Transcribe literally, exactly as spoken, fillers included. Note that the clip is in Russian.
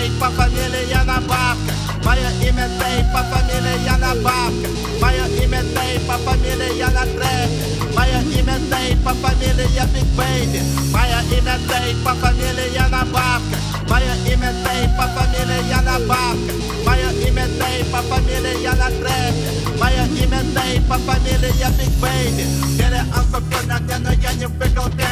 Тей, по фамилии я на бабках. Мое имя Тей, по фамилии я на бабках. Мое имя Тей, по фамилии я на треке. Мое имя Тей, по фамилии я Биг Бэйби. Мое имя Тей, по фамилии я на бабках. Мое имя Тей, по фамилии я на бабках. Мое имя Тей, по фамилии я на треке. Мое имя Тей, по фамилии я Биг Бэйби. Переанкуплен на дне, но я не в бегалке.